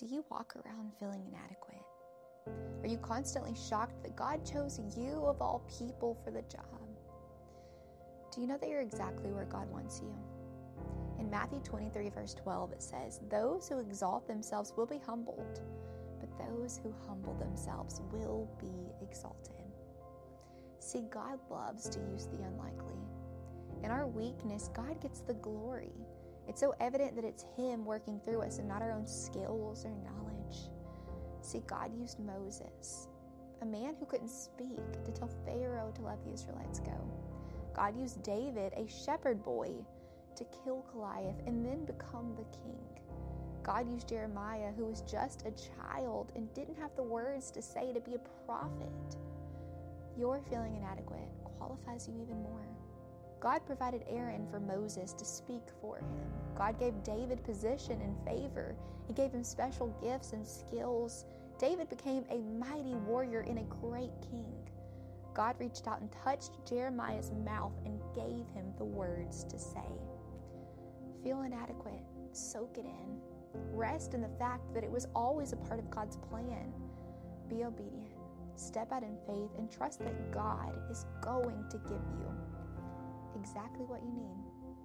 Do you walk around feeling inadequate? Are you constantly shocked that God chose you of all people for the job? Do you know that you're exactly where God wants you? In Matthew 23, verse 12, it says, "Those who exalt themselves will be humbled, but those who humble themselves will be exalted." See, God loves to use the unlikely. In our weakness, God gets the glory. It's so evident that it's Him working through us and not our own skills or knowledge. See, God used Moses, a man who couldn't speak, to tell Pharaoh to let the Israelites go. God used David, a shepherd boy, to kill Goliath and then become the king. God used Jeremiah, who was just a child and didn't have the words to say, to be a prophet. Your feeling inadequate qualifies you even more. God provided Aaron for Moses to speak for him. God gave David position and favor. He gave him special gifts and skills. David became a mighty warrior and a great king. God reached out and touched Jeremiah's mouth and gave him the words to say. Feel inadequate. Soak it in. Rest in the fact that it was always a part of God's plan. Be obedient. Step out in faith and trust that God is going to give you exactly what you need.